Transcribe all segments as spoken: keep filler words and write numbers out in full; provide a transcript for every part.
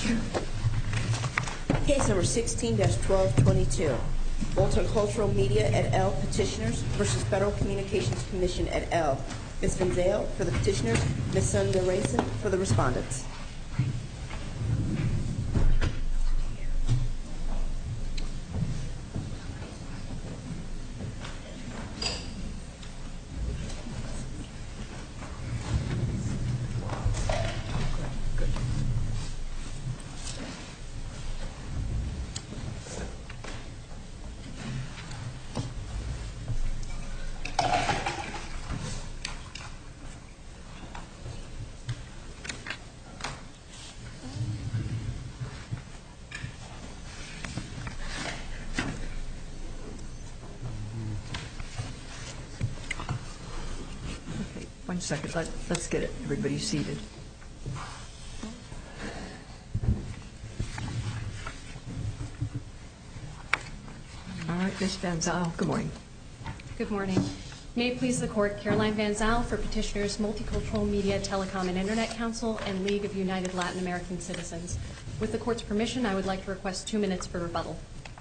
Case number sixteen dash twelve twenty-two. Multicultural Media et al. Petitioners versus Federal Communications Commission et al. Miz Vanzale for the petitioners, Miz Sundararajan for the respondents. One second. Let, let's get it. Everybody seated. All right, Miz Vanzale, good morning. Good morning. May it please the Court, Caroline Vanzale for petitioners, Multicultural Media, Telecom, and Internet Council, and League of United Latin American Citizens. With the Court's permission, I would like to request two minutes for rebuttal.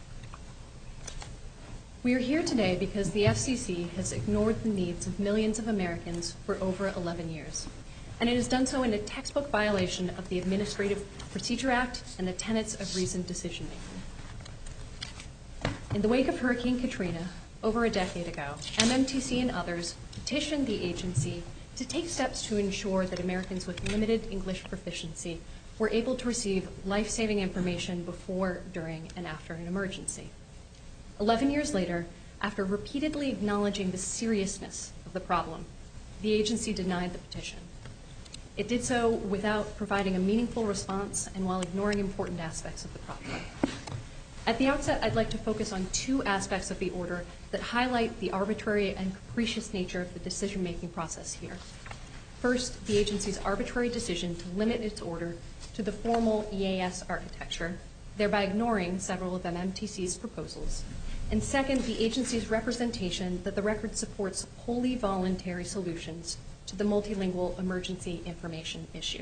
We are here today because the F C C has ignored the needs of millions of Americans for over eleven years, and it has done so in a textbook violation of the Administrative Procedure Act and the tenets of reasoned decision-making. In the wake of Hurricane Katrina, over a decade ago, M M T C and others petitioned the agency to take steps to ensure that Americans with limited English proficiency were able to receive life-saving information before, during, and after an emergency. Eleven years later, after repeatedly acknowledging the seriousness of the problem, the agency denied the petition. It did so without providing a meaningful response and while ignoring important aspects of the problem. At the outset, I'd like to focus on two aspects of the order that highlight the arbitrary and capricious nature of the decision-making process here. First, the agency's arbitrary decision to limit its order to the formal E A S architecture, thereby ignoring several of M M T C's proposals. And second, the agency's representation that the record supports wholly voluntary solutions to the multilingual emergency information issue.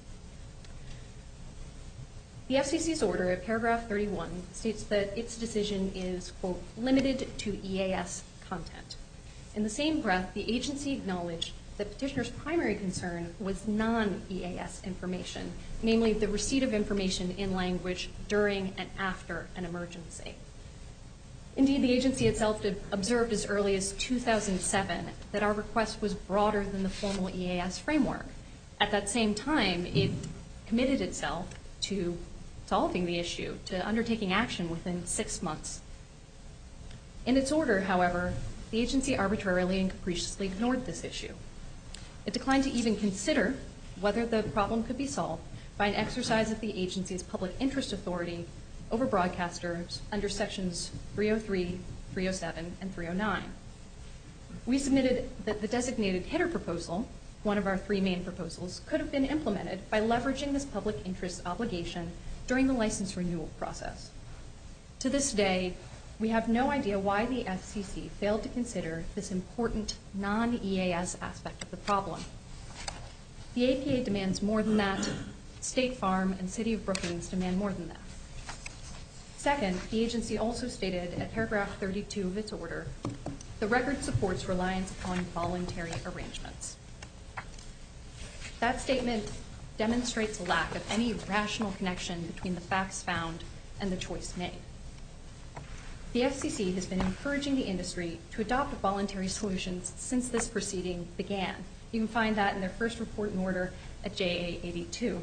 The F C C's order at paragraph thirty-one states that its decision is, quote, limited to E A S content. In the same breath, the agency acknowledged that petitioners' primary concern was non-E A S information, namely the receipt of information in language during and after an emergency. Indeed, the agency itself did observed as early as two thousand seven that our request was broader than the formal E A S framework. At that same time, it committed itself to solving the issue, to undertaking action within six months. In its order, however, the agency arbitrarily and capriciously ignored this issue. It declined to even consider whether the problem could be solved by an exercise of the agency's public interest authority over broadcasters under sections three oh three, three oh seven, and three oh nine. We submitted that the designated hitter proposal, one of our three main proposals, could have been implemented by leveraging this public interest obligation during the license renewal process. To this day, we have no idea why the F C C failed to consider this important non-E A S aspect of the problem. The A P A demands more than that. State Farm and City of Brookings demand more than that. Second, the agency also stated at paragraph thirty-two of its order, the record supports reliance upon voluntary arrangements. That statement demonstrates a lack of any rational connection between the facts found and the choice made. The F C C has been encouraging the industry to adopt voluntary solutions since this proceeding began. You can find that in their first report and order at J A eighty-two.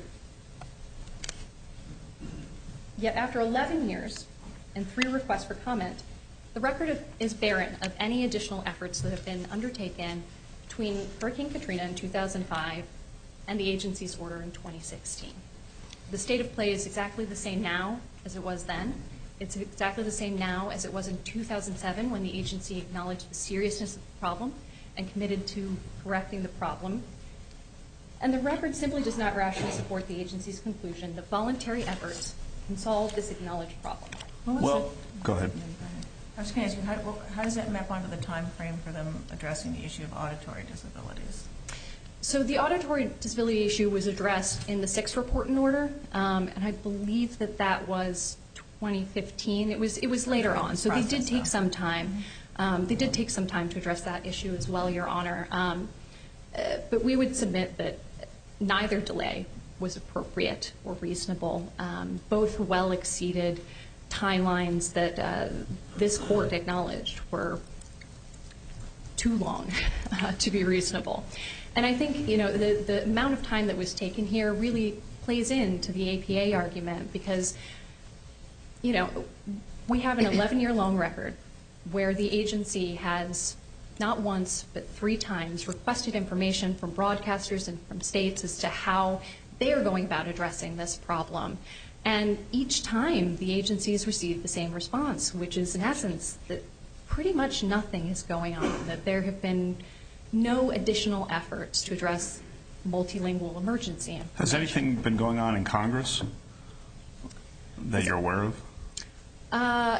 Yet after eleven years and three requests for comment, the record is barren of any additional efforts that have been undertaken between Hurricane Katrina in two thousand five and the agency's order in twenty sixteen. The state of play is exactly the same now as it was then. It's exactly the same now as it was in two thousand seven when the agency acknowledged the seriousness of the problem and committed to correcting the problem. And the record simply does not rationally support the agency's conclusion that voluntary efforts can solve this acknowledged problem. Well, go ahead. I was going to ask you, how, how does that map onto the time frame for them addressing the issue of auditory disabilities? So the auditory disability issue was addressed in the sixth report and order, um, and I believe that that was twenty fifteen. It was it was later on, so they did take some time. Um, they did take some time to address that issue as well, Your Honor. Um, uh, but we would submit that neither delay was appropriate or reasonable. Um, both well exceeded timelines that uh, this court acknowledged were too long uh, to be reasonable. And I think, you know, the, the amount of time that was taken here really plays into the A P A argument because, you know, we have an eleven-year long record where the agency has not once but three times requested information from broadcasters and from states as to how they are going about addressing this problem. And each time the agency has received the same response, which is in essence that pretty much nothing is going on, that there have been no additional efforts to address multilingual emergency information. Has anything been going on in Congress that you're aware of? Uh,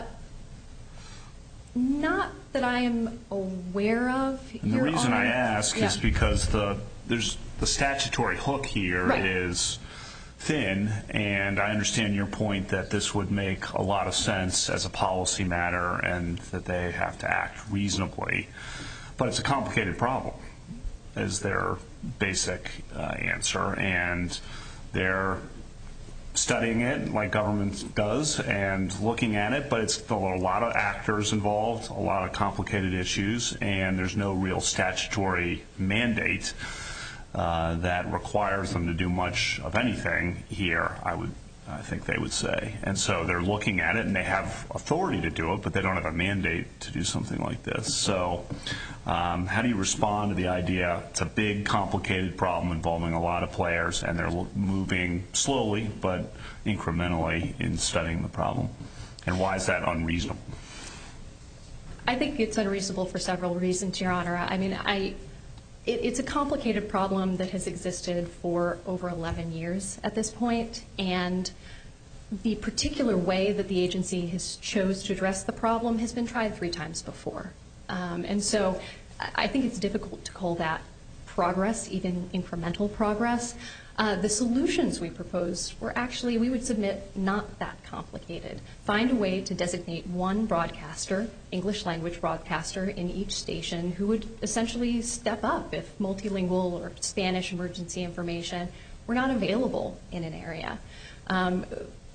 not that I am aware of. And the Your reason Honor. I ask Yeah. is because the there's the statutory hook here Right. is thin, and I understand your point that this would make a lot of sense as a policy matter and that they have to act reasonably. But it's a complicated problem, is their basic uh, answer, and they're studying it like government does and looking at it, but it's a lot of actors involved, a lot of complicated issues, and there's no real statutory mandate uh, that requires them to do much of anything here, I would I think they would say. And so they're looking at it, and they have authority to do it, but they don't have a mandate to do something like this. So um, how do you respond to the idea it's a big, complicated problem involving a lot of players, and they're moving slowly but incrementally in studying the problem? And why is that unreasonable? I think it's unreasonable for several reasons, Your Honor. I mean, I it, it's a complicated problem that has existed for over eleven years at this point, and the particular way that the agency has chose to address the problem has been tried three times before. Um, and so I think it's difficult to call that progress, even incremental progress. Uh, the solutions we proposed were actually, we would submit, not that complicated. Find a way to designate one broadcaster, English language broadcaster, in each station who would essentially step up if multilingual or Spanish emergency information were not available in an area. Um,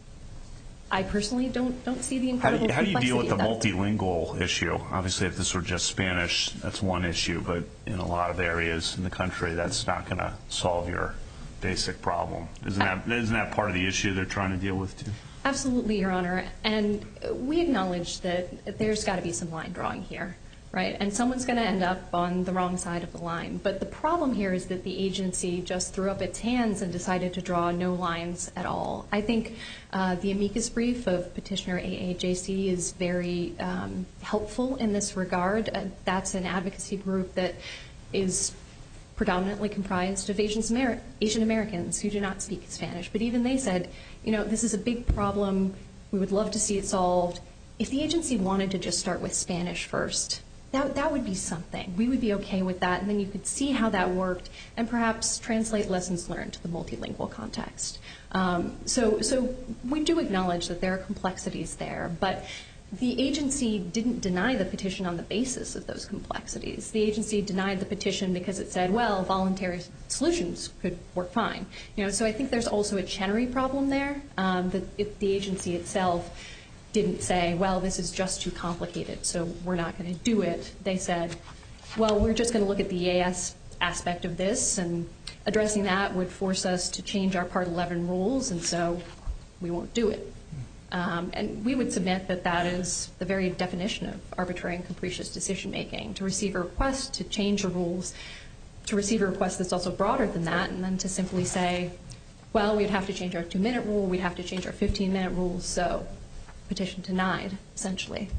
I personally don't don't see the incredible How do you, how do you deal with the complexity of multilingual issue? Obviously, if this were just Spanish, that's one issue, but in a lot of areas in the country, that's not going to solve your basic problem. Isn't that isn't that part of the issue they're trying to deal with too? Absolutely, Your Honor. And we acknowledge that there's got to be some line drawing here, right? And someone's going to end up on the wrong side of the line. But the problem here is that the agency just threw up its hands and decided to draw no lines at all. I think uh, the amicus brief of Petitioner A A J C is very um, helpful in this regard. Uh, that's an advocacy group that is predominantly comprised of Asian, Amer- Asian Americans who do not speak Spanish. But even they said, you know, this is a big problem. We would love to see it solved. If the agency wanted to just start with Spanish first, that, that would be something. We would be okay with that, and then you could see how that worked and perhaps translate lessons learned to the multilingual context. Um, so, so we do acknowledge that there are complexities there, but the agency didn't deny the petition on the basis of those complexities. The agency denied the petition because it said, well, voluntary solutions could work fine. You know, so I think there's also a Chenery problem there, um, that if the agency itself didn't say, well, this is just too complicated, so we're not going to do it. They said, well, we're just going to look at the E A S aspect of this, and addressing that would force us to change our Part eleven rules, and so we won't do it. Um, and we would submit that that is the very definition of arbitrary and capricious decision-making, to receive a request to change the rules, to receive a request that's also broader than that, and then to simply say, well, we'd have to change our two-minute rule, we'd have to change our fifteen-minute rules, so petition denied, essentially.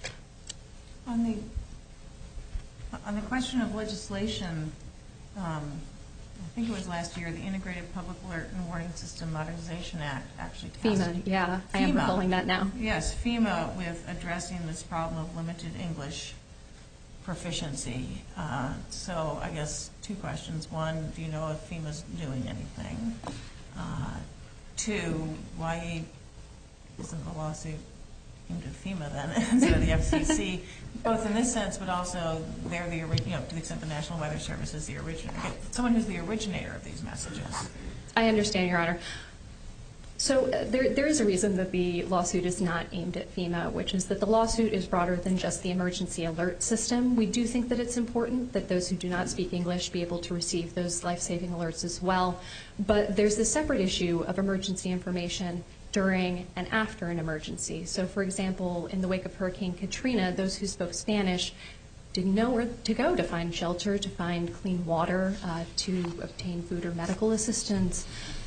On the, on the question of legislation, um, I think it was last year, the Integrated Public Alert and Warning System Modernization Act actually passed. FEMA, yeah, I am recalling that now. Yes, FEMA, with addressing this problem of limited English proficiency. Uh, so I guess two questions. One, do you know if FEMA's doing anything? Uh, two, why isn't the lawsuit aimed at FEMA then instead of the F C C? Both in this sense, but also they're the, you know, to the extent the National Weather Service is the originator, someone who's the originator of these messages. I understand, Your Honor. So uh, there, there is a reason that the lawsuit is not aimed at FEMA, which is that the lawsuit is broader than just the emergency alert system. We do think that it's important that those who do not speak English be able to receive those life-saving alerts as well. But there's the separate issue of emergency information during and after an emergency. So, for example, in the wake of Hurricane Katrina, those who spoke Spanish didn't know where to go to find shelter, to find clean water, uh, to obtain food or medical assistance.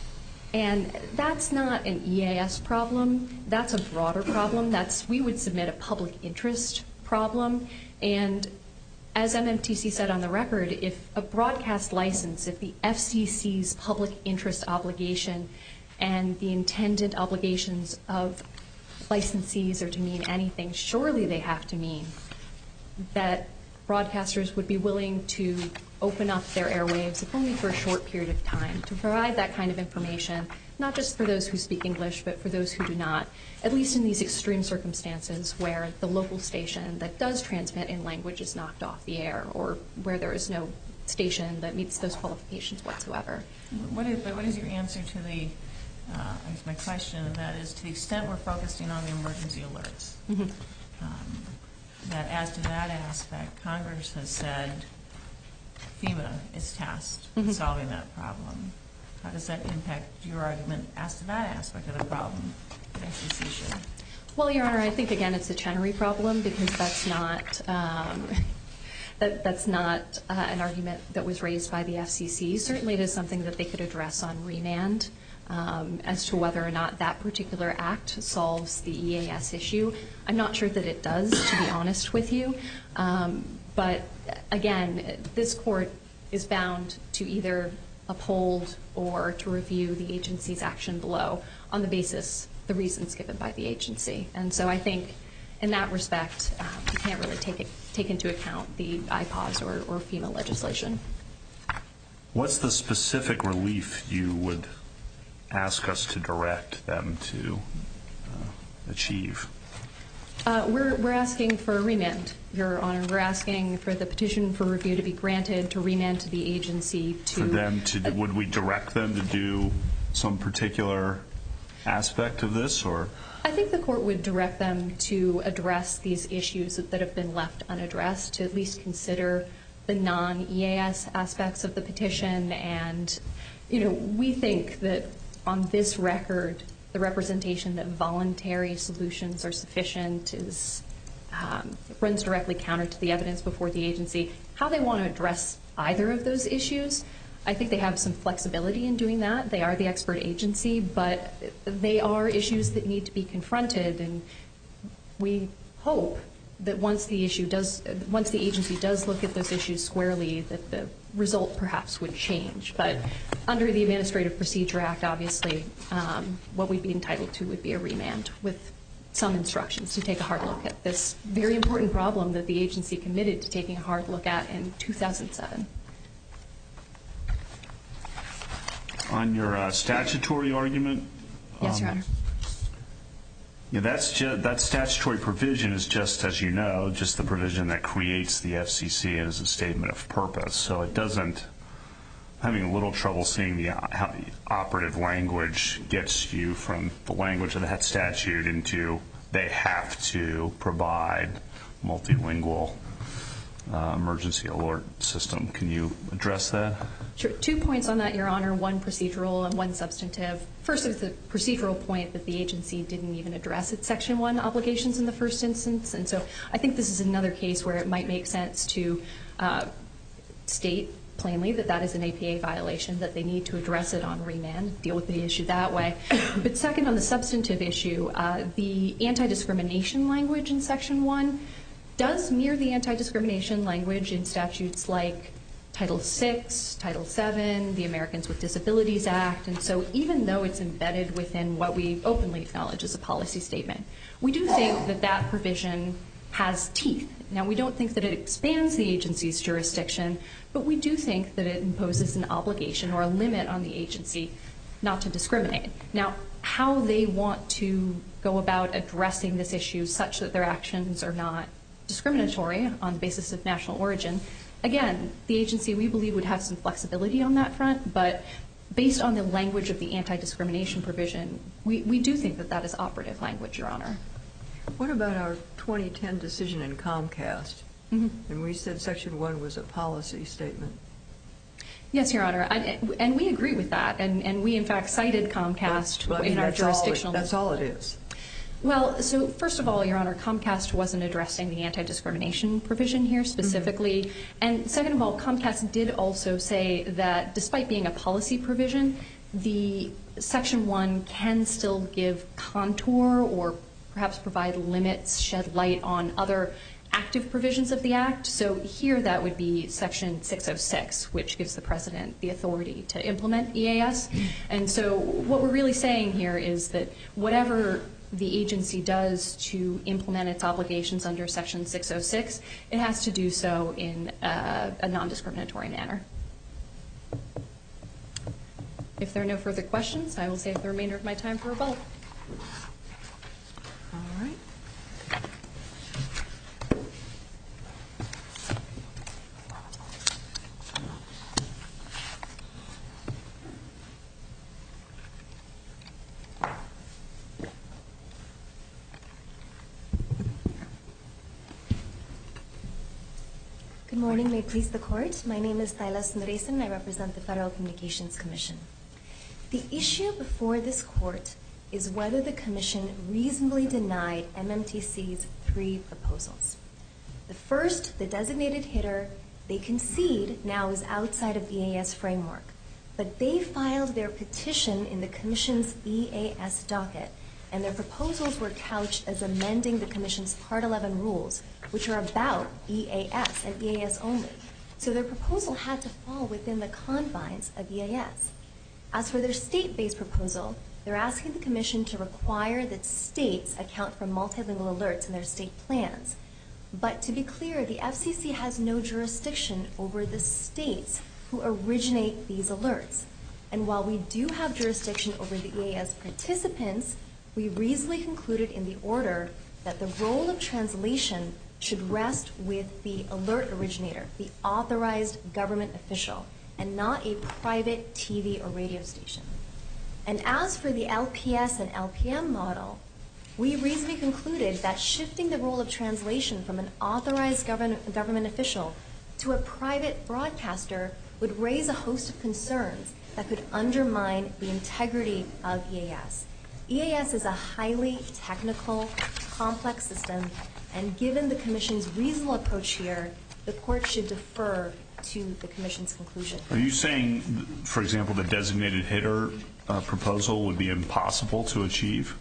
And that's not an E A S problem. That's a broader problem. That's, we would submit a public interest problem. And as M M T C said on the record, if a broadcast license, if the F C C's public interest obligation and the intended obligations of licensees are to mean anything, surely they have to mean that broadcasters would be willing to open up their airwaves, if only for a short period of time, to provide that kind of information, not just for those who speak English, but for those who do not, at least in these extreme circumstances where the local station that does transmit in language is knocked off the air, or where there is no station that meets those qualifications whatsoever. What is, but what is your answer to the, uh, I guess my question, and that is, to the extent we're focusing on the emergency alerts, mm-hmm. um, that as to that aspect, Congress has said FEMA is tasked mm-hmm. with solving that problem. How does that impact your argument as to that aspect of the problem that F C C should? Well, Your Honor, I think, again, it's a Chenery problem because that's not um, that, that's not uh, an argument that was raised by the F C C. Certainly it is something that they could address on remand um, as to whether or not that particular act solves the E A S issue. I'm not sure that it does, to be honest with you. Um, but, again, this court is bound to either uphold or to review the agency's action below on the basis, the reasons given by the agency. And so I think in that respect, um, you can't really take it, take into account the I P A S or, or FEMA legislation. What's the specific relief you would ask us to direct them to uh, achieve? Uh, we're, we're asking for a remand, Your Honor. We're asking for the petition for review to be granted, to remand to the agency to... For them to, uh, would we direct them to do some particular aspect of this, or? I think the court would direct them to address these issues that have been left unaddressed, to at least consider the non-E A S aspects of the petition. And, you know, we think that on this record, the representation that voluntary solutions are sufficient is um, runs directly counter to the evidence before the agency. How they want to address either of those issues, I think they have some flexibility in doing that. They are the expert agency, but they are issues that need to be confronted, and we hope that once the issue does, once the agency does look at those issues squarely, that the result perhaps would change. But under the Administrative Procedure Act, obviously, um, what we'd be entitled to would be a remand with some instructions to take a hard look at this very important problem that the agency committed to taking a hard look at in two thousand seven. On your uh, statutory argument? Yes, um, Your Honor. Yeah, that's just, that statutory provision is just, as you know, just the provision that creates the F C C as a statement of purpose. So it doesn't, I'm having a little trouble seeing the, how the operative language gets you from the language of that statute into they have to provide multilingual uh, emergency alert system. Can you address that? Sure. Two points on that, Your Honor, one procedural and one substantive. First is the procedural point that the agency didn't even address its Section one obligations in the first instance. And so I think this is another case where it might make sense to uh, state plainly that that is an A P A violation, that they need to address it on remand, deal with the issue that way. But second, on the substantive issue, uh, the anti-discrimination language in Section one does mirror the anti-discrimination language in statutes like Title six, Title seven, the Americans with Disabilities Act. And so even though it's embedded within what we openly acknowledge as a policy statement, we do think that that provision has teeth. Now, we don't think that it expands the agency's jurisdiction, but we do think that it imposes an obligation or a limit on the agency not to discriminate. Now, how they want to go about addressing this issue such that their actions are not discriminatory on the basis of national origin, again, the agency, we believe, would have some flexibility on that front, but based on the language of the anti-discrimination provision, we, we do think that that is operative language, Your Honor. What about our twenty ten decision in Comcast? Mm-hmm. And we said Section one was a policy statement. Yes, Your Honor, I, and we agree with that, and, and we, in fact, cited Comcast well, I mean, in our that's jurisdictional... All it, that's all it is. Well, so first of all, Your Honor, Comcast wasn't addressing the anti-discrimination provision here specifically. Mm-hmm. And second of all, Comcast did also say that despite being a policy provision, the Section one can still give contour or perhaps provide limits, shed light on other active provisions of the Act. So here that would be Section six oh six, which gives the President the authority to implement E A S. Mm-hmm. And so what we're really saying here is that whatever the agency does to implement its obligations under Section six oh six, it has to do so in uh, a non-discriminatory manner. If there are no further questions, I will save the remainder of my time for rebuttal. All right. Good morning. May it please the Court. My name is Tayla Sundaresan, and I represent the Federal Communications Commission. The issue before this Court is whether the Commission reasonably denied M M T C's three proposals. The first, the designated hitter, they concede now is outside of E A S framework, but they filed their petition in the Commission's E A S docket, and their proposals were couched as amending the Commission's Part eleven rules, which are about E A S and E A S only. So their proposal had to fall within the confines of E A S. As for their state-based proposal, they're asking the Commission to require that states account for multilingual alerts in their state plans. But to be clear, the F C C has no jurisdiction over the states who originate these alerts. And while we do have jurisdiction over the E A S participants, we reasonably concluded in the order that the role of translation should rest with the alert originator, the authorized government official, and not a private T V or radio station. And as for the L P S and L P M model, we reasonably concluded that shifting the role of translation from an authorized government, government official to a private broadcaster would raise a host of concerns that could undermine the integrity of E A S. E A S is a highly technical, complex system, and given the Commission's reasonable approach here, the Court should defer to the Commission's conclusion. Are you saying, for example, the designated hitter uh, proposal would be impossible to achieve?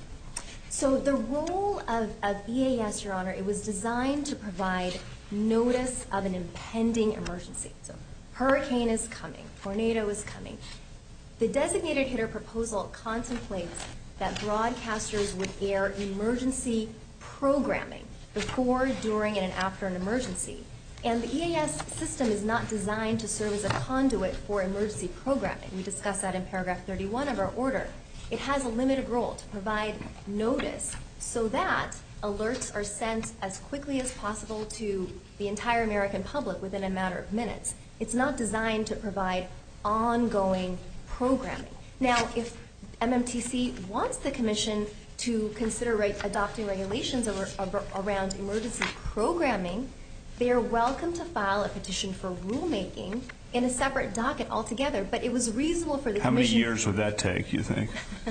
So the role of, of E A S, Your Honor, it was designed to provide notice of an impending emergency. So hurricane is coming, tornado is coming. The designated hitter proposal contemplates that broadcasters would air emergency programming before, during, and after an emergency. And the E A S system is not designed to serve as a conduit for emergency programming. We discussed that in paragraph thirty-one of our order. It has a limited role to provide notice so that alerts are sent as quickly as possible to the entire American public within a matter of minutes. It's not designed to provide ongoing programming. Now, if M M T C wants the Commission to consider re- adopting regulations over, over, around emergency programming, they are welcome to file a petition for rulemaking in a separate docket altogether. But it was reasonable for the How Commission... How many years would that take, you think?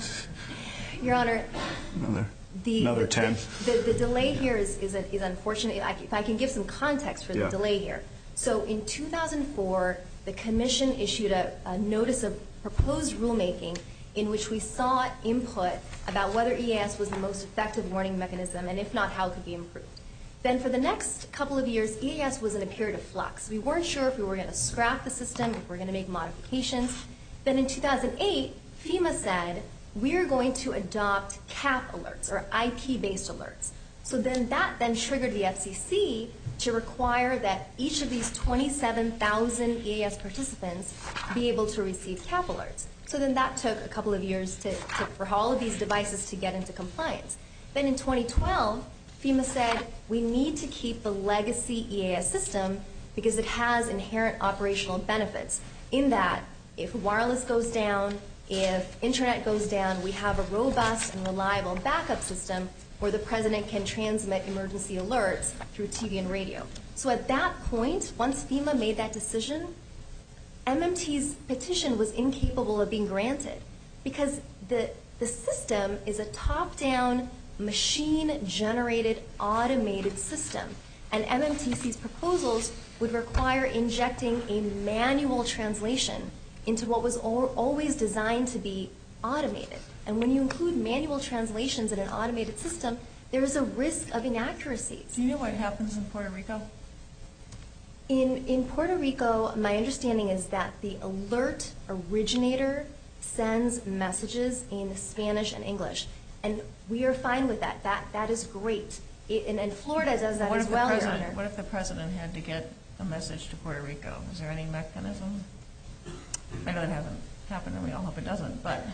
Your Honor... Another, the, another the, ten? The, the, the delay here is, is, is unfortunate. If I can give some context for the yeah. delay here. So in two thousand four, the Commission issued a, a notice of proposed rulemaking in which we sought input about whether E A S was the most effective warning mechanism, and if not, how it could be improved. Then for the next couple of years, E A S was in a period of flux. We weren't sure if we were going to scrap the system, if we were going to make modifications. Then in two thousand eight, FEMA said, we're going to adopt C A P alerts, or I P-based alerts. So then that then triggered the F C C to require that each of these twenty-seven thousand E A S participants be able to receive CAP alerts. So then that took a couple of years to, to, for all of these devices to get into compliance. Then in twenty twelve, FEMA said, we need to keep the legacy E A S system because it has inherent operational benefits in that if wireless goes down, if internet goes down, we have a robust and reliable backup system where the president can transmit emergency alerts through T V and radio. So at that point, once FEMA made that decision, M M T's petition was incapable of being granted because the, the system is a top-down, machine-generated, automated system. And M M T C's proposals would require injecting a manual translation into what was al- always designed to be automated. And when you include manual translations in an automated system, there is a risk of inaccuracies. Do you know what happens in Puerto Rico? In, in Puerto Rico, my understanding is that the alert originator sends messages in Spanish and English. And we are fine with that. That, that is great. It, and, and Florida does that what as if well, the Your president, Honor. What if the president had to get a message to Puerto Rico? Is there any mechanism? I know that hasn't happened, and we all hope it doesn't, but...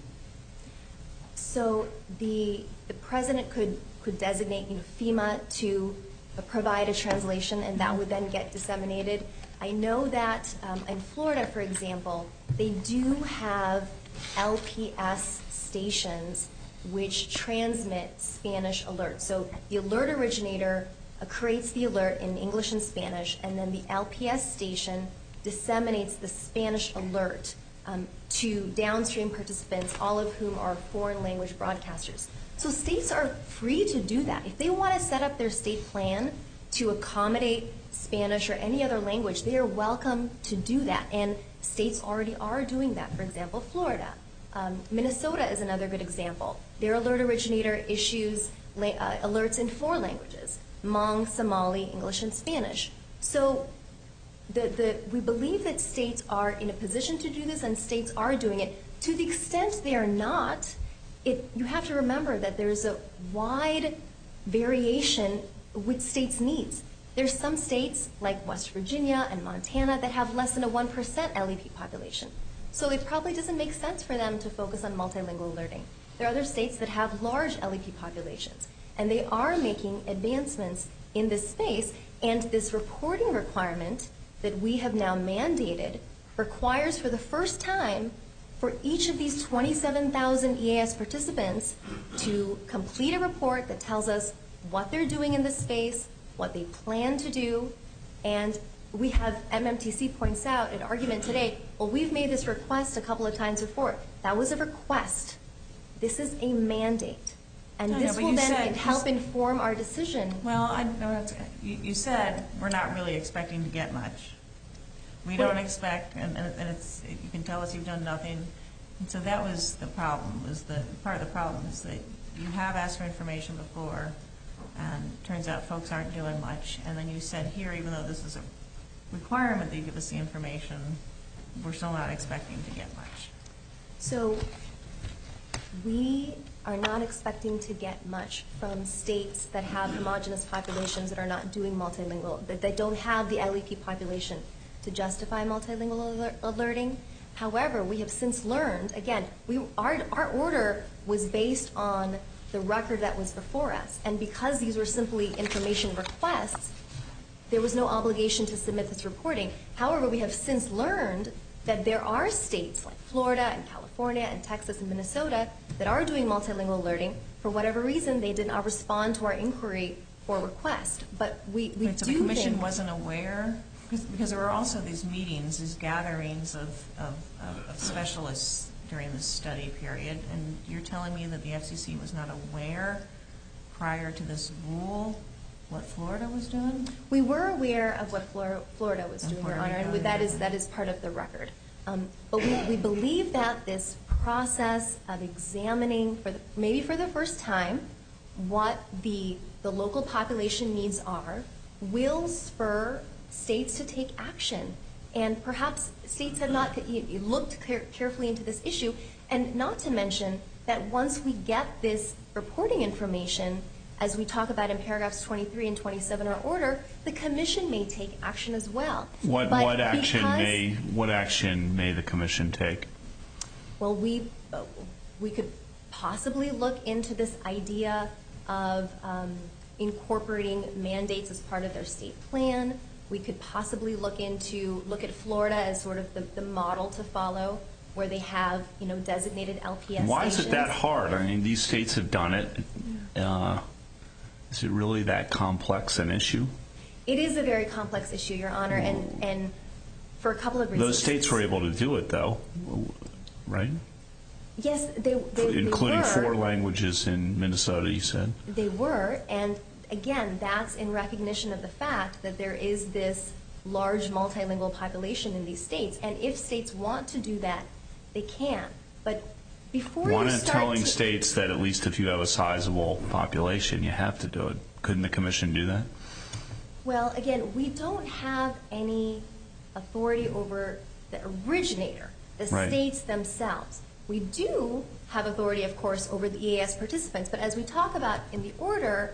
So the, the president could, could designate you know, FEMA to uh, provide a translation, and that would then get disseminated. I know that um, in Florida, for example, they do have L P S stations which transmit Spanish alerts. So the alert originator uh, creates the alert in English and Spanish, and then the L P S station disseminates the Spanish alert um, to downstream participants, all of whom are foreign language broadcasters. So states are free to do that. If they want to set up their state plan to accommodate Spanish or any other language, they are welcome to do that. And states already are doing that. For example, Florida. Um, Minnesota is another good example. Their alert originator issues la- uh, alerts in four languages: Hmong, Somali, English, and Spanish. So the, the, we believe that states are in a position to do this, and states are doing it. To the extent they are not, it, you have to remember that there's a wide variation with states' needs. There's some states, like West Virginia and Montana, that have less than a one percent L E P population. So it probably doesn't make sense for them to focus on multilingual alerting. There are other states that have large L E P populations, and they are making advancements in this space, and this reporting requirement that we have now mandated requires for the first time for each of these twenty-seven thousand E A S participants to complete a report that tells us what they're doing in this space, what they plan to do, and we have, M M T C points out in argument today, well, we've made this request a couple of times before. That was a request. This is a mandate. And No, this no, will you then said- help inform our decision. Well, I know that's, you, you said we're not really expecting to get much. We don't expect, and, and and it's, you can tell us you've done nothing. And so that was the problem, was the, part of the problem is that you have asked for information before, and it turns out folks aren't doing much. And then you said here, even though this is a requirement that you give us the information, we're still not expecting to get much. So we are not expecting to get much from states that have homogenous populations that are not doing multilingual, that they don't have the L E P population to justify multilingual alert- alerting. However, we have since learned, again, we, our, our order was based on the record that was before us. And because these were simply information requests, there was no obligation to submit this reporting. However, we have since learned that there are states like Florida and California and Texas and Minnesota that are doing multilingual alerting. For whatever reason, they did not respond to our inquiry for request. But we, we Wait, so do the commission think wasn't aware? Because, because there were also these meetings, these gatherings of, of, of, of specialists during this study period, and you're telling me that the F C C was not aware prior to this rule what Florida was doing? We were aware of what Flor- Florida was And doing, Your Puerto Honor, Rico, and that yeah. is that is part of the record. Um, but we, we believe that this process of examining, for the, maybe for the first time, what the the local population needs are, will spur states to take action. And perhaps states have not looked care- carefully into this issue, and not to mention that once we get this reporting information, as we talk about in paragraphs twenty-three and twenty-seven of our order, the Commission may take action as well. What, But what action because, may what action may the Commission take? Well, we uh, we could possibly look into this idea of um, incorporating mandates as part of their state plan. We could possibly look into look at Florida as sort of the, the model to follow, where they have, you know, designated L P S Why stations. is it that hard? I mean, these states have done it. Uh, is it really that complex an issue? It is a very complex issue, Your Honor, and, and for a couple of reasons. Those states were able to do it, though, right? Yes, they, they, Including they were. four languages in Minnesota, you said? They were, and again, that's in recognition of the fact that there is this large multilingual population in these states, and if states want to do that, they can. But before Why you not start telling to, states that at least if you have a sizable population, you have to do it? Couldn't the Commission do that? well, again, we don't have any authority over the originator, the Right. states themselves. We do have authority, of course, over the E A S participants, but as we talk about in the order,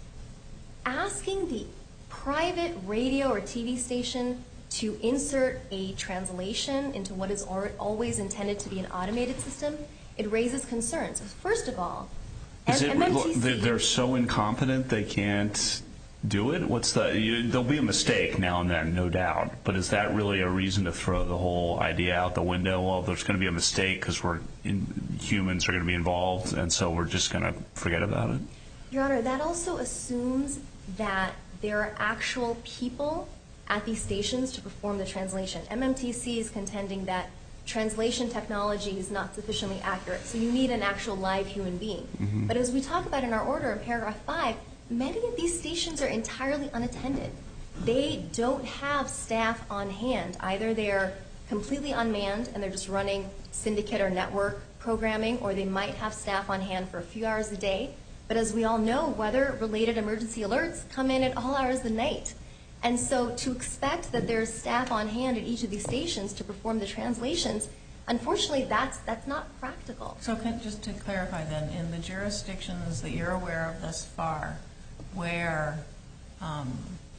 asking the private radio or T V station to insert a translation into what is al- always intended to be an automated system, it raises concerns. First of all, Is M- it, MMTC... they're- they're so incompetent they can't do it? What's the? You, there'll be a mistake now and then, no doubt. But is that really a reason to throw the whole idea out the window? Well, there's going to be a mistake because we're in, humans are going to be involved, and so we're just going to forget about it. Your Honor, that also assumes that there are actual people at these stations to perform the translation. M M T C is contending that translation technology is not sufficiently accurate, so you need an actual live human being. Mm-hmm. But as we talk about in our order in paragraph five, many of these stations are entirely unattended. They don't have staff on hand. Either they're completely unmanned and they're just running syndicate or network programming, or they might have staff on hand for a few hours a day. But as we all know, weather-related emergency alerts come in at all hours of the night. And so to expect that there's staff on hand at each of these stations to perform the translations, unfortunately, that's that's not practical. So can, just to clarify then, in the jurisdictions that you're aware of thus far, where um,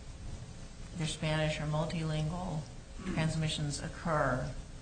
either Spanish or multilingual transmissions occur,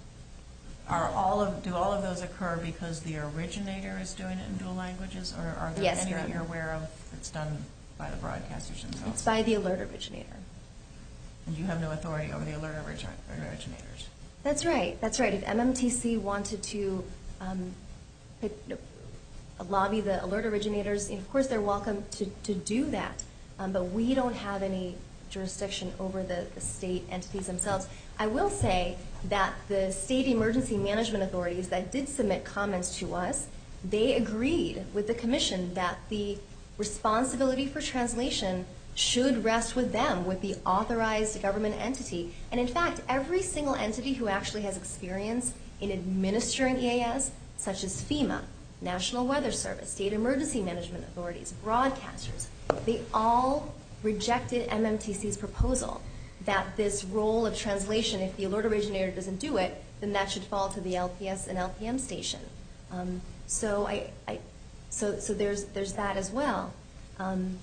are all of do all of those occur because the originator is doing it in dual languages, or are there Yes, any Your that Honor. you're aware of that's done by the broadcasters themselves? It's by the alert originator. And you have no authority over the alert origi- originators. That's right. That's right. If M M T C wanted to um, put- lobby the alert originators, of course they're welcome to, to do that. Um, but we don't have any jurisdiction over the, the state entities themselves. I will say that the state emergency management authorities that did submit comments to us, they agreed with the Commission that the responsibility for translation should rest with them, with the authorized government entity. And in fact, every single entity who actually has experience in administering E A S, such as FEMA, National Weather Service, State Emergency Management Authorities, broadcasters, they all rejected M M T C's proposal that this role of translation, if the alert originator doesn't do it, then that should fall to the L P S and L P M station. Um, so I, I, so so there's there's that as well. Um,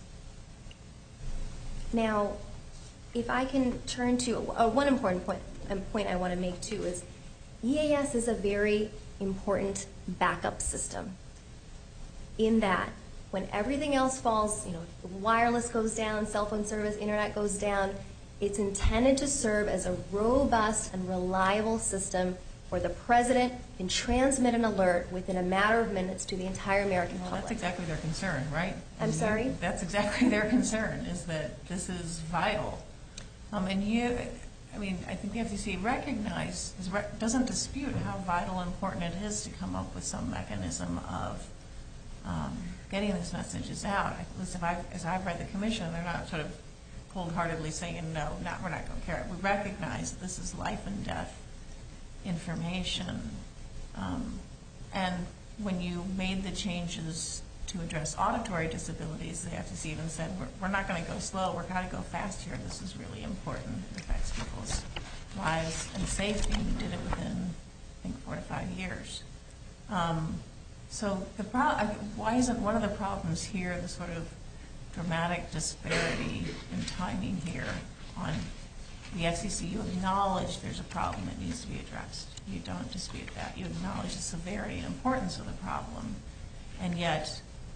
now, if I can turn to uh, one important point, um, point I want to make too is E A S is a very important backup system in that when everything else falls, you know, wireless goes down, cell phone service, internet goes down, it's intended to serve as a robust and reliable system where the president can transmit an alert within a matter of minutes to the entire American Well, public. that's exactly their concern, right? I'm And you- sorry? That's exactly their concern, is that this is vital. Um, and you, I mean, I think the F C C recognize, is re- doesn't dispute how vital and important it is to come up with some mechanism of um, getting these messages out. At least if I've, as I've read the Commission, they're not sort of cold-heartedly saying, no, not, we're not going to care. We recognize this is life and death information. Um, and when you made the changes to address auditory disabilities, the F C C even said, we're, we're not going to go slow, we're going to go fast here. This is really important. It affects people's lives and safety. We did it within, I think, four to five years. Um, so the pro- why isn't one of the problems here the sort of dramatic disparity in timing here on the F C C. You acknowledge there's a problem that needs to be addressed. You don't dispute that. You acknowledge the severity and importance of the problem. And yet,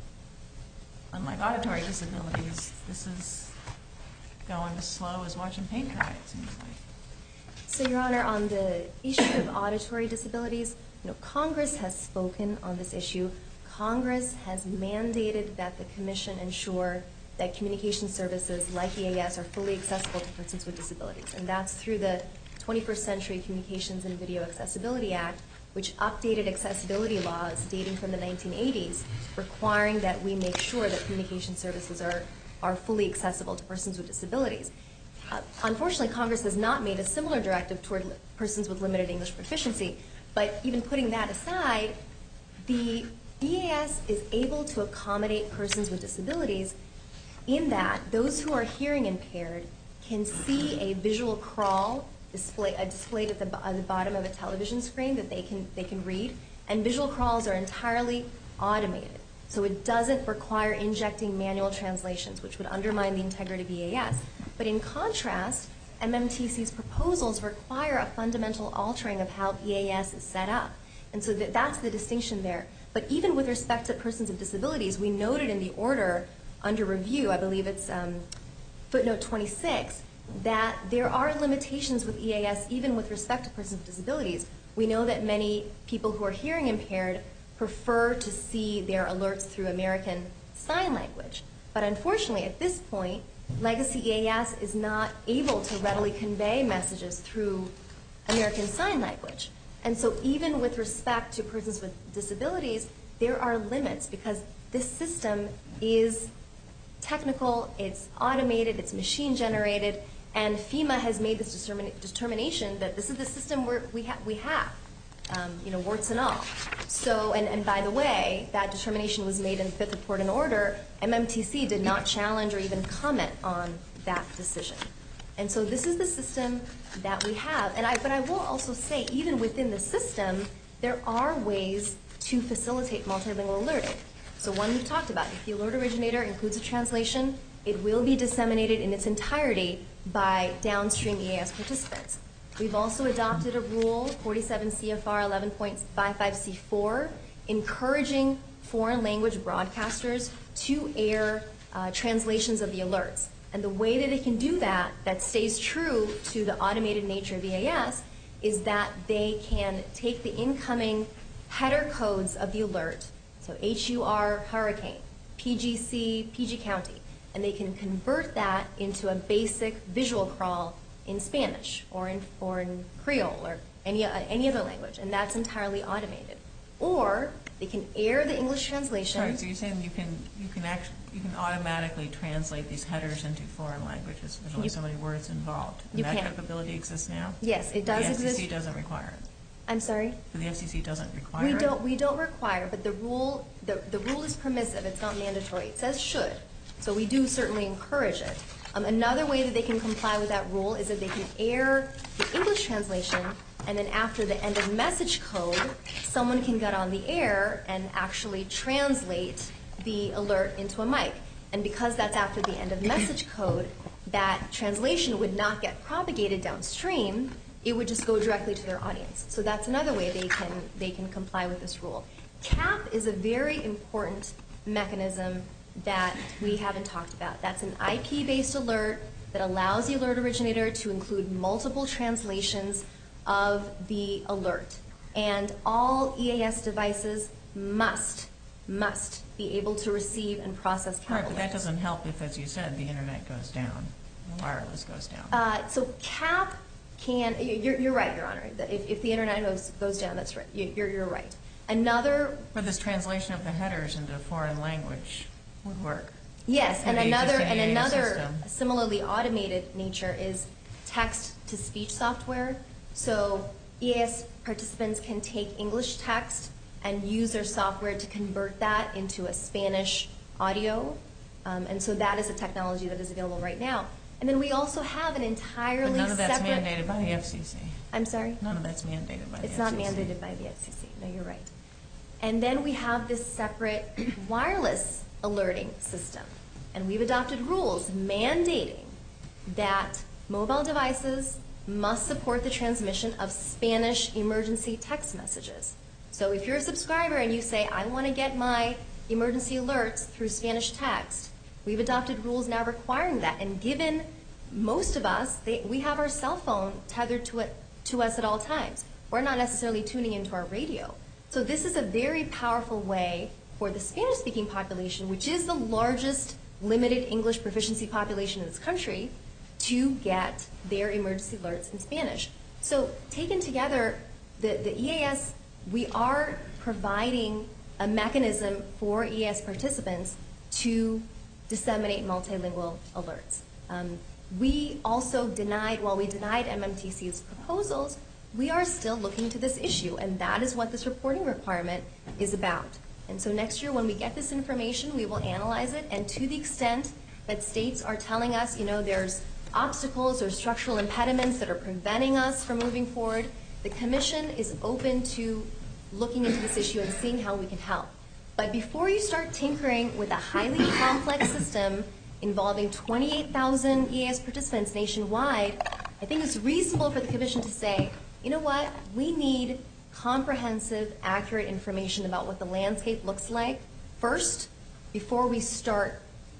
unlike auditory disabilities, this is going as slow as watching paint dry, it seems like. So, Your Honor, on the issue of auditory disabilities, you know, Congress has spoken on this issue. Congress has mandated that the Commission ensure that communication services like E A S are fully accessible to persons with disabilities. And that's through the twenty-first Century Communications and Video Accessibility Act, which updated accessibility laws dating from the nineteen eighties, requiring that we make sure that communication services are, are fully accessible to persons with disabilities. Uh, unfortunately, Congress has not made a similar directive toward li- persons with limited English proficiency. But even putting that aside, the E A S is able to accommodate persons with disabilities in that those who are hearing impaired can see a visual crawl display, uh, displayed at the, at the bottom of a television screen that they can, they can read. And visual crawls are entirely automated. So it doesn't require injecting manual translations, which would undermine the integrity of E A S. But in contrast, M M T C's proposals require a fundamental altering of how E A S is set up. And so that, that's the distinction there. But even with respect to persons with disabilities, we noted in the order under review, I believe it's um, footnote twenty-six, that there are limitations with E A S even with respect to persons with disabilities. We know that many people who are hearing impaired prefer to see their alerts through American Sign Language. But unfortunately, at this point, legacy E A S is not able to readily convey messages through American Sign Language. And so even with respect to persons with disabilities, there are limits because this system is technical, it's automated, it's machine generated, and FEMA has made this determin- determination that this is the system we're, we, ha- we have, um, you know, warts and all. So, and, and by the way, that determination was made in the fifth report and order. M M T C did not challenge or even comment on that decision. And so this is the system that we have. And I, but I will also say, even within the system, there are ways to facilitate multilingual alerting. So one we've talked about, if the alert originator includes a translation, it will be disseminated in its entirety by downstream E A S participants. We've also adopted a rule, forty-seven C F R eleven point five five C four, encouraging foreign language broadcasters to air uh, translations of the alerts. And the way that they can do that, that stays true to the automated nature of E A S, is that they can take the incoming header codes of the alert, so H U R hurricane, P G C, P G county, and they can convert that into a basic visual crawl in Spanish or in, or in Creole or any, uh, any other language, and that's entirely automated. Or they can air the English translation. Sorry, so you're saying you can you can actually you can automatically translate these headers into foreign languages? There's only You- so many words involved. And You that can. capability exists now? Yes, it does the exist. The F C C doesn't require it. I'm sorry? So the F C C doesn't require We it? don't, we don't require, but the rule, the, the rule is permissive. It's not mandatory. It says should. So we do certainly encourage it. Um, another way that they can comply with that rule is that they can air the English translation, and then after the end of message code, someone can get on the air and actually translate the alert into a mic. And because that's after the end of message code, that translation would not get propagated downstream. It would just go directly to their audience. So that's another way they can they can comply with this rule. C A P is a very important mechanism that we haven't talked about. That's an I P-based alert that allows the alert originator to include multiple translations of the alert. And all E A S devices must, must be able to receive and process C A P Right, but that alerts. doesn't help if, as you said, the internet goes down, the wireless goes down. Uh, so C A P can, you're, you're right, Your Honor. That If, if the internet goes, goes down, that's right. You- You're, you're right. Another, But this translation of the headers into foreign language would work. yes, and Through the another, existing and E A S another system. similarly automated nature is text-to-speech software. So E A S participants can take English text and use their software to convert that into a Spanish audio. Um, and so that is a technology that is available right now. And then we also have an entirely But none of that's separate. mandated by the F C C. I'm sorry? None of that's mandated by the F C C. It's not mandated by the F C C. No, you're right. And then we have this separate wireless alerting system. And we've adopted rules mandating that mobile devices must support the transmission of Spanish emergency text messages. So if you're a subscriber and you say, I want to get my emergency alerts through Spanish text, we've adopted rules now requiring that. And given most of us, they, we have our cell phone tethered to it to us at all times. We're not necessarily tuning into our radio. So this is a very powerful way for the Spanish-speaking population, which is the largest limited English proficiency population in this country, to get their emergency alerts in Spanish. So taken together, the, the E A S, we are providing a mechanism for E A S participants to disseminate multilingual alerts. Um, we also denied, while we denied M M T C's proposals, we are still looking to this issue, and that is what this reporting requirement is about. And so next year when we get this information, we will analyze it, and to the extent that states are telling us, you know, there's obstacles or structural impediments that are preventing us from moving forward, the Commission is open to looking into this issue and seeing how we can help. But before you start tinkering with a highly complex system involving twenty-eight thousand E A S participants nationwide, I think it's reasonable for the Commission to say, you know what, we need comprehensive, accurate information about what the landscape looks like first before we start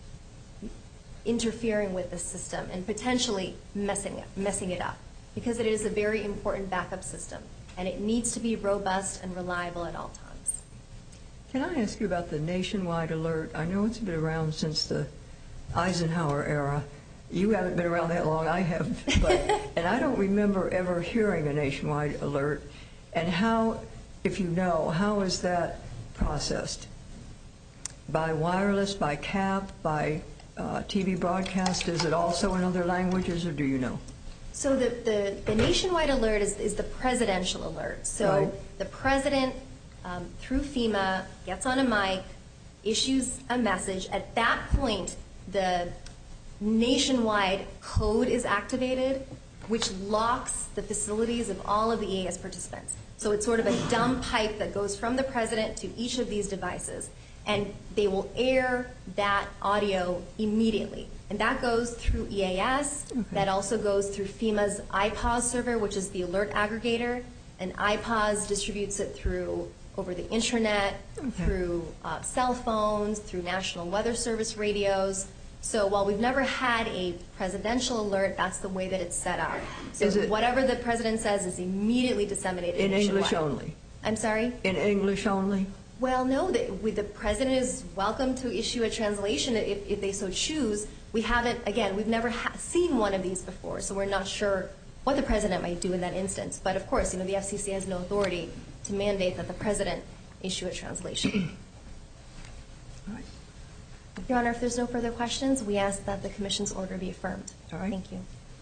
interfering with the system and potentially messing it, messing it up, because it is a very important backup system, and it needs to be robust and reliable at all times. Can I ask you about the nationwide alert? I know it's been around since the Eisenhower era. You haven't been around that long, I have, but and I don't remember ever hearing a nationwide alert. And how, if you know, how is that processed? By wireless, by C A P, by uh, T V broadcast? Is it also in other languages, or do you know? So the, the, the nationwide alert is, is the presidential alert. So right. The president, um, through FEMA, gets on a mic, issues a message. At that point, the nationwide code is activated, which locks the facilities of all of the E A S participants. So it's sort of a dumb pipe that goes from the president to each of these devices, and they will air that audio immediately. And that goes through E A S. Okay. That also goes through FEMA's I P A S server, which is the alert aggregator, and I P A S distributes it through over the internet, okay. through uh, cell phones, through National Weather Service radios. So while we've never had a presidential alert, that's the way that it's set up. So is it whatever the president says is immediately disseminated in nationwide. English only? I'm sorry? In English only? Well, no. The, the president is welcome to issue a translation if, if they so choose. We haven't, again, we've never ha seen one of these before, so we're not sure what the president might do in that instance. But of course, you know, the F C C has no authority to mandate that the president issue a translation. All right. Your Honor, if there's no further questions, we ask that the Commission's order be affirmed. All right. Thank you.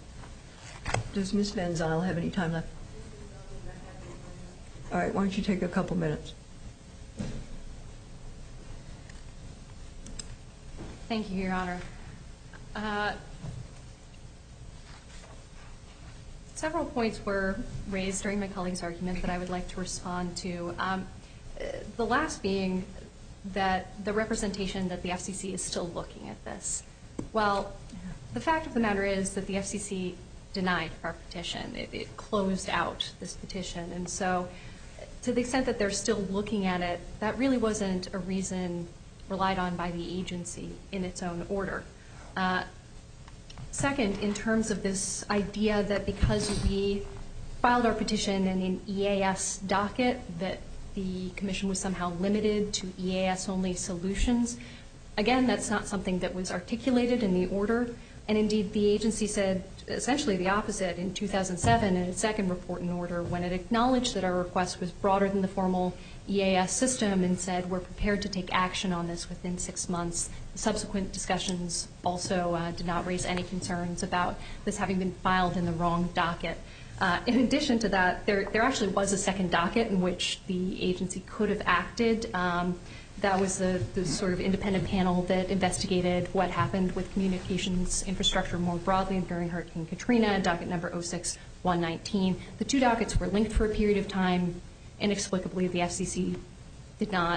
Does Miz Van Zyl have any time left? All right, why don't you take a couple minutes? Thank you, Your Honor. Uh, several points were raised during my colleague's argument that I would like to respond to. Um, uh, the last being that the representation that the F C C is still looking at this. Well, the fact of the matter is that the F C C denied our petition. It, it closed out this petition. And so to the extent that they're still looking at it, that really wasn't a reason relied on by the agency in its own order. Uh, second, in terms of this idea that because we filed our petition in an E A S docket that the Commission was somehow limited to E A S-only solutions. Again, that's not something that was articulated in the order, and indeed the agency said essentially the opposite in two thousand seven in its second report and order when it acknowledged that our request was broader than the formal E A S system and said we're prepared to take action on this within six months. Subsequent discussions also uh, did not raise any concerns about this having been filed in the wrong docket. Uh, in addition to that, there, there actually was a second docket in which the agency could have acted. Um, that was the, the sort of independent panel that investigated what happened with communications infrastructure more broadly during Hurricane Katrina, docket number oh six one nineteen. The two dockets were linked for a period of time. Inexplicably, the F C C did not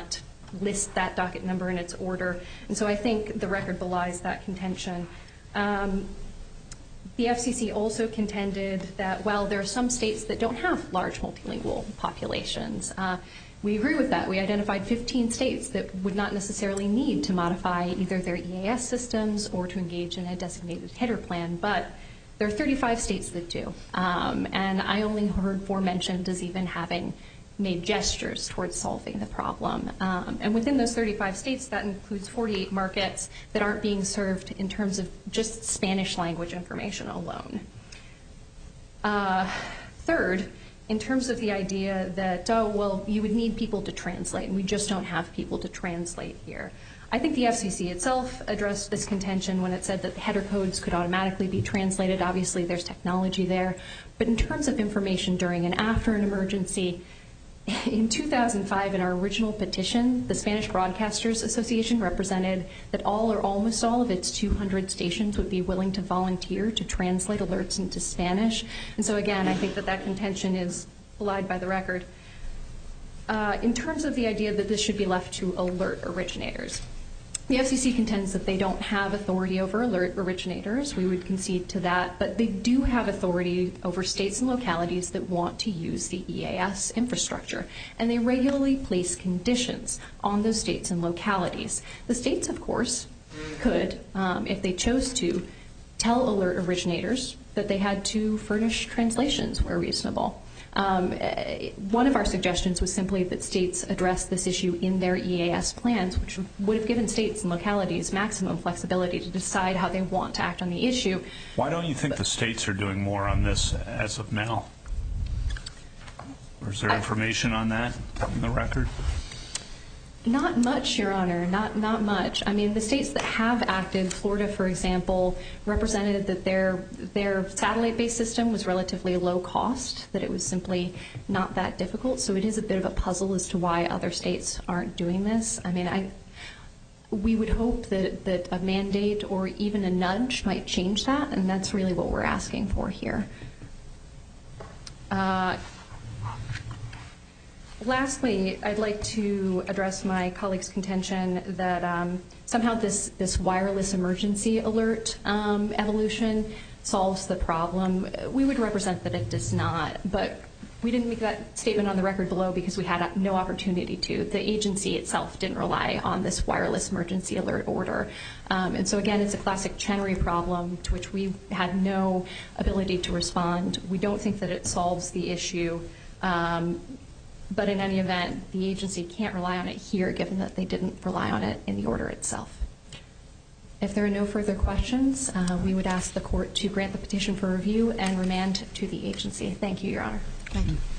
list that docket number in its order. And so I think the record belies that contention. Um, the F C C also contended that while there are some states that don't have large multilingual populations, uh, we agree with that. We identified fifteen states that would not necessarily need to modify either their E A S systems or to engage in a designated header plan, but there are thirty-five states that do. Um, and I only heard four mentioned as even having made gestures towards solving the problem. Um, and within those thirty-five states, that includes forty-eight markets that aren't being served in terms of just Spanish language information alone. Uh, third, in terms of the idea that, oh, well, you would need people to translate, and we just don't have people to translate here. I think the F C C itself addressed this contention when it said that the header codes could automatically be translated. Obviously, there's technology there. But in terms of information during and after an emergency, in two thousand five, in our original petition, the Spanish Broadcasters Association represented that all or almost all of its two hundred stations would be willing to volunteer to translate alerts into Spanish. And so, again, I think that that contention is belied by the record. Uh, in terms of the idea that this should be left to alert originators, the F C C contends that they don't have authority over alert originators. We would concede to that. But they do have authority over states and localities that want to use the E A S infrastructure. And they regularly place conditions on those states and localities. The states, of course, could, um, if they chose to, tell alert originators that they had to furnish translations where reasonable. Um, one of our suggestions was simply that states address this issue in their E A S plans, which would have given states and localities maximum flexibility to decide how they want to act on the issue. Why don't you think the states are doing more on this as of now? Or is there information on that in the record? Not much, Your Honor, not not much. I mean, the states that have acted, Florida, for example, represented that their their satellite-based system was relatively low cost, that it was simply not that difficult. So it is a bit of a puzzle as to why other states aren't doing this. I mean, I we would hope that, that a mandate or even a nudge might change that, and that's really what we're asking for here. Uh, Lastly, I'd like to address my colleague's contention that um, somehow this, this wireless emergency alert um, evolution solves the problem. We would represent that it does not, but we didn't make that statement on the record below because we had no opportunity to. The agency itself didn't rely on this wireless emergency alert order. Um, and so, again, it's a classic Chenery problem to which we had no ability to respond. We don't think that it solves the issue. Um, But in any event, the agency can't rely on it here, given that they didn't rely on it in the order itself. If there are no further questions, uh, we would ask the court to grant the petition for review and remand to the agency. Thank you, Your Honor. Thank you.